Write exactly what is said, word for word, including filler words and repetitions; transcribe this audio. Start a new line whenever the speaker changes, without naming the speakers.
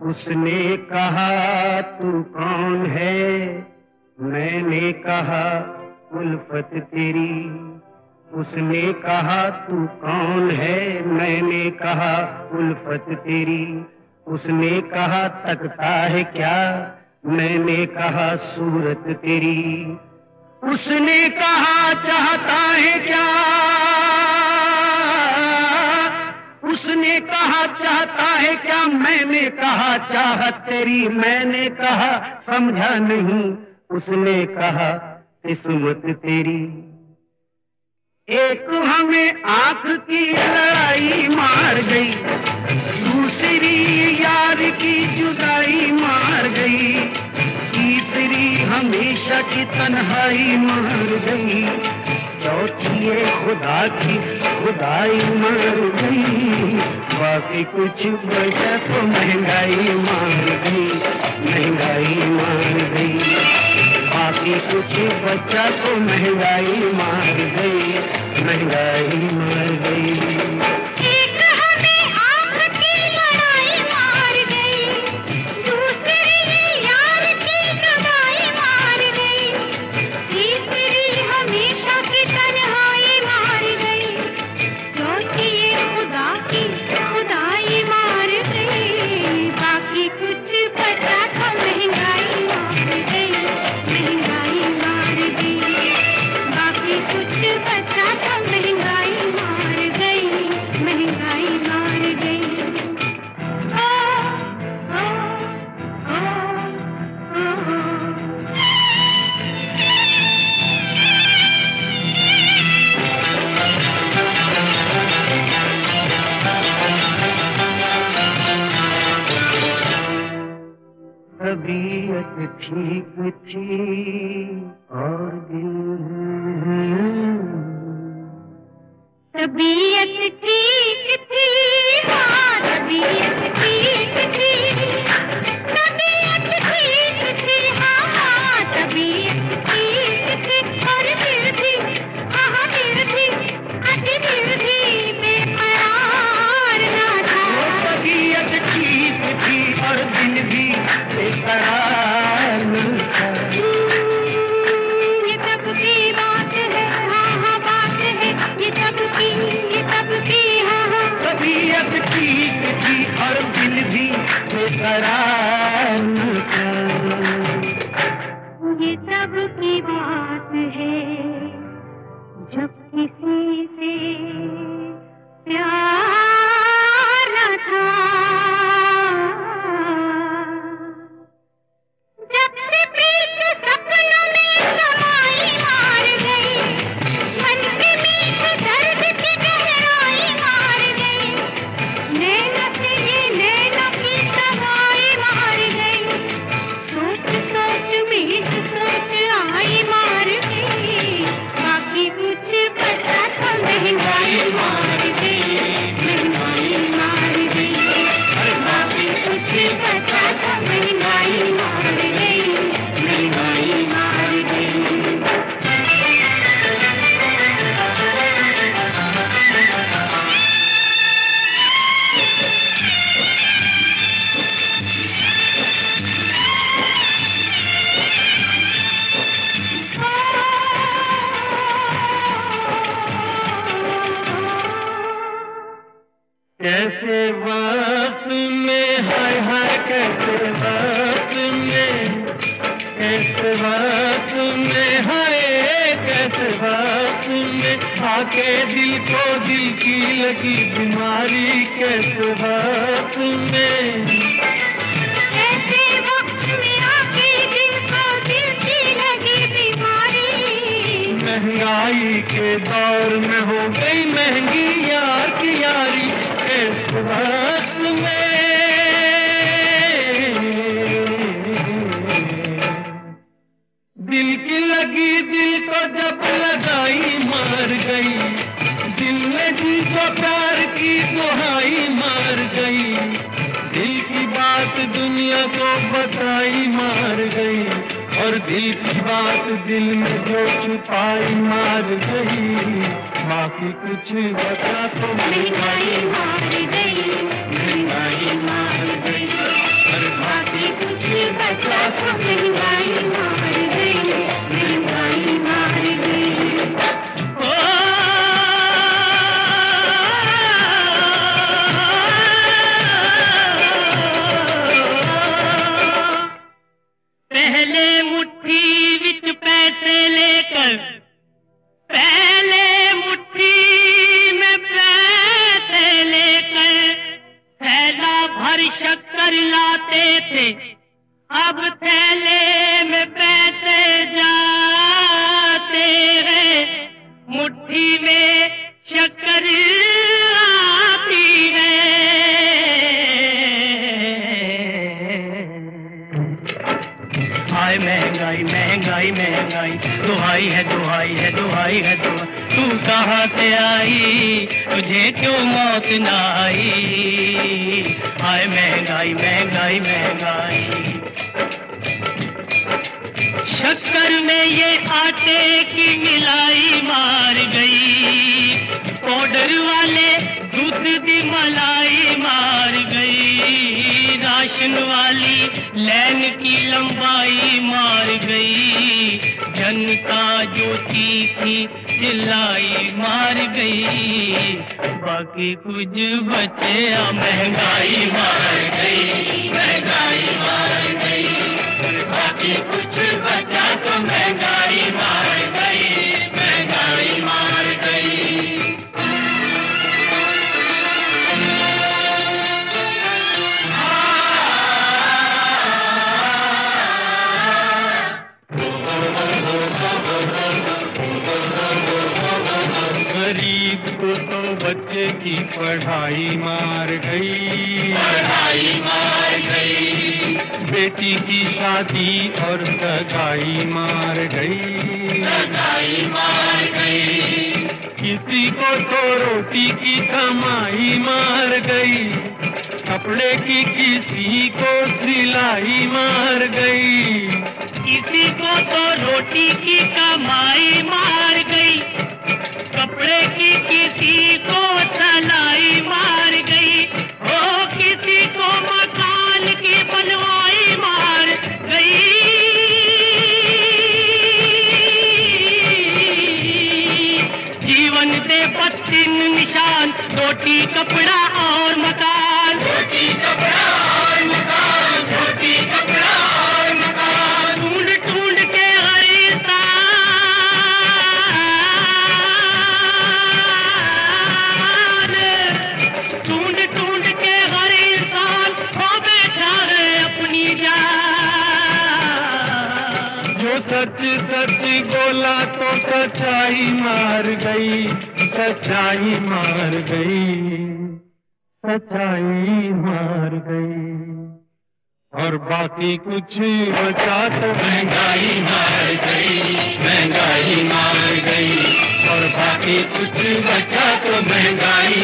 उसने कहा तू कौन है, मैंने कहा उल्फत तेरी। उसने कहा तू कौन है, मैंने कहा उल्फत तेरी। उसने कहा तकता है क्या, मैंने कहा सूरत तेरी। उसने कहा चाहता है क्या, उसने कहा चाहता है क्या, मैंने कहा चाहत तेरी। मैंने कहा समझा नहीं, उसने कहा किस्मत तेरी। एक हमें आंख की लड़ाई मार गई, दूसरी यार की जुदाई मार गई, तीसरी हमेशा की तन्हाई मार गई, चौथी ये खुदा की खुदाई मार गई। बाकी कुछ बचा तो महंगाई मार गई, महंगाई मार गई। बाकी कुछ बचा तो महंगाई मार गई, महंगाई मार गई। तबीयत ठीक थी और दिन,
तबीयत ठीक थी, हाँ तबीयत ठीक थी, तबीयत ठीक थी, हाँ हाँ तबीयत ठीक थी। और फिर भी हाँ फिर भी अज फिर भी बेकरार ना था।
तबीयत ठीक थी और दिन भी बेकरार न था।
ये तब की बात है, हाँ हाँ बात है, ये तब की, ये तब की, हाँ हाँ।
तबीयत ठीक थी और दिल भी बेकरार न था।
ये तब की बात है जब किसी से प्यार न था। जब से प्रीत सपनों में समाई मार गई, मन के मीठे दर्द की गहराई मार गई, नैना से ये नैना की सगाई मार गई। सोच सोच में जो सोच आई मार गई, बाकी कुछ बचा तो महंगाई मार गई, महंगाई मार गई। बाकी कुछ बचा तो महंगाई मार गई, महंगाई मार गई।
कैसे वक्त में, हाय हाय कैसे वक्त में, कैसे वक्त में, हाय कैसे वक्त में आके दिल को दिल की लगी बीमारी। कैसे वक्त में,
ऐसे वक्त में आके दिल को दिल की लगी बीमारी।
महंगाई के दौर में हो गई महंगी यार की यारी। इस वक्त में दिल की लगी दिल को जब लगाई मार गई, दिल ने दिल को प्यार की दुहाई मार गई, दिल की बात दुनिया को बताई मार गई, और दिल की बात दिल में जो छुपाई मार गई। बाकी कुछ बचा तो
महंगाई मार गई,
महंगाई मार गई। शक्कर लाते थे, अब थैले में पैसे जाते हैं, मुट्ठी में शक्कर आती है। हाय महंगाई महंगाई महंगाई, दुहाई है दुहाई है दुहाई है दुहाई, तू कहाँ से आई, तुझे क्यों मौत न आई। हाय महंगाई महंगाई महंगाई। शक्कर में ये आटे की मिलाई मार गई, पाउडर वाले दूध की मलाई मार गई, राशन वाली लाइन की लंबाई मार गई, जनता जो थी चिल्लाई मार गई, बाकी कुछ बचे। महंगाई मार गई महंगाई मार गई, बाकी कुछ बचा तो महंगाई मार गई महंगाई मार गई। गरीब को तो बच्चे की पढ़ाई मार गई पढ़ाई मार गई, बेटी की शादी और सगाई मार गई सगाई मार गई, किसी को तो रोटी की कमाई मार गई, कपड़े की किसी को सिलाई मार गई, किसी को तो रोटी की कमाई मार गई, कपड़े की किसी को सिलाई मार गई, ओ किसी को मकान की बनवाई मार गई। जीवन दे बस तीन निशान, रोटी कपड़ा और मकान, रोटी कपड़ा और मकान, रोटी कपड़ा और मकान, ढूंढ ढूंढ के हर इंसान ढूंढ ढूंढ के हर इंसान खो बैठा है अपनी जान। जो सच सच बोला तो सच्चाई मार गई सच्चाई मार गई सच्चाई मार गई, और बाकी कुछ बचा तो महंगाई मार गई महंगाई मार गई, और बाकी कुछ बचा तो महंगाई